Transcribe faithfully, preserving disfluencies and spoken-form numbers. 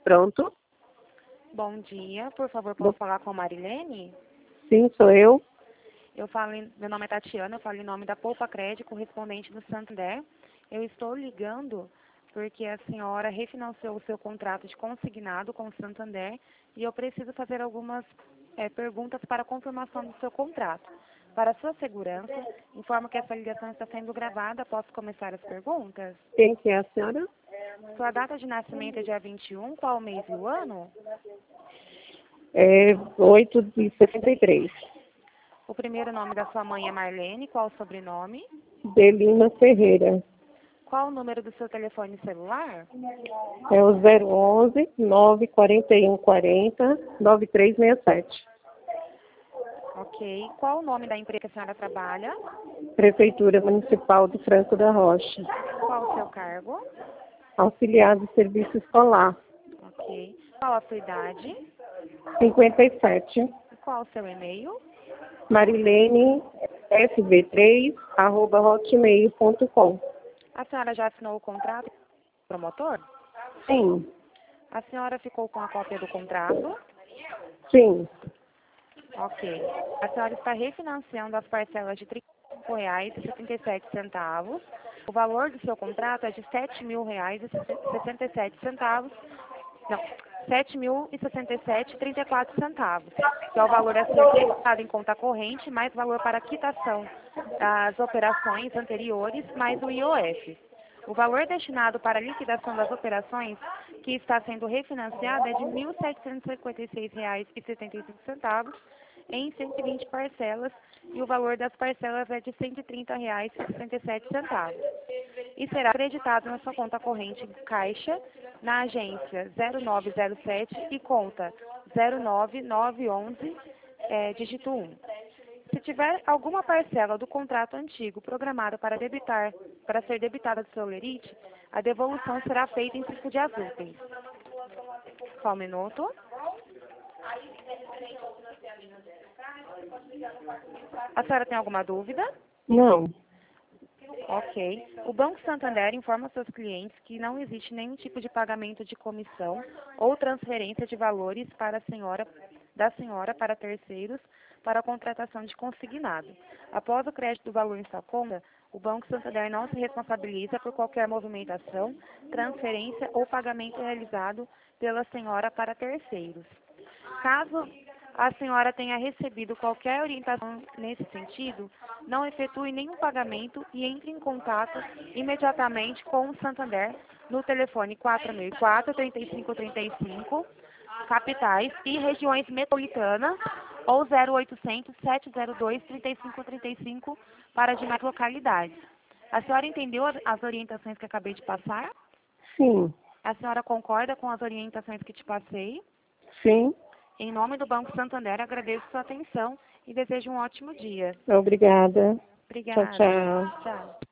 Pronto. Bom dia, por favor, posso Bo- falar com a Marilene? Sim, sou eu. Eu falo, em- meu nome é Tatiana, eu falo em nome da Poupa Crédito, correspondente do Santander. Eu estou ligando porque a senhora refinanciou o seu contrato de consignado com o Santander e eu preciso fazer algumas eh, perguntas para confirmação do seu contrato. Para sua segurança, informo que essa ligação está sendo gravada. Posso começar as perguntas? Quem que é a senhora? Sua data de nascimento é dia vinte e um, qual o mês e o ano? É oito de sessenta e três. O primeiro nome da sua mãe é Marlene, qual o sobrenome? Delina Ferreira. Qual o número do seu telefone celular? É o zero onze, nove quatro um quatro zero, nove três seis sete. Ok. Qual o nome da empresa que a senhora trabalha? Prefeitura Municipal de Franco da Rocha. Qual o seu cargo? Auxiliar de serviço escolar. Ok. Qual a sua idade? cinquenta e sete. E qual o seu e-mail? Marilene S V três, arroba hotmail ponto com. A senhora já assinou o contrato com o promotor? Sim, A senhora ficou com a cópia do contrato? sim. Ok. A senhora está refinanciando as parcelas de trinta e cinco reais e setenta e sete centavos. O valor do seu contrato é de sete mil reais e sessenta e sete centavos. Não, sete mil e sessenta e sete e trinta e quatro centavos, que é o valor a ser creditado em conta corrente, mais valor para quitação das operações anteriores, mais o I O F. O valor destinado para a liquidação das operações que está sendo refinanciado é de mil setecentos e cinquenta e seis reais e setenta e cinco centavos em cento e vinte parcelas e o valor das parcelas é de cento e trinta reais e sessenta e sete centavos. E será acreditado na sua conta corrente Caixa, na agência zero nove zero sete e conta zero nove nove um um, é, dígito um. Se tiver alguma parcela do contrato antigo programada para debitar, para ser debitada do seu lerite, a devolução será feita em cinco dias úteis. Só um minuto. A senhora tem alguma dúvida? Não. Ok. O Banco Santander informa seus clientes que não existe nenhum tipo de pagamento de comissão ou transferência de valores para a senhora, da senhora para terceiros para a contratação de consignado. Após o crédito do valor em sua conta, o Banco Santander não se responsabiliza por qualquer movimentação, transferência ou pagamento realizado pela senhora para terceiros. Caso a senhora tenha recebido qualquer orientação nesse sentido, não efetue nenhum pagamento e entre em contato imediatamente com o Santander no telefone quatro mil e quatro, trinta e cinco trinta e cinco, capitais e regiões metropolitanas, ou zero oitocentos, sete zero dois, trinta e cinco trinta e cinco para demais localidades. A senhora entendeu as orientações que acabei de passar? Sim, A senhora concorda com as orientações que te passei? sim. Em nome do Banco Santander, agradeço sua atenção e desejo um ótimo dia. Obrigada. Tchau, Obrigada. tchau. Tchau.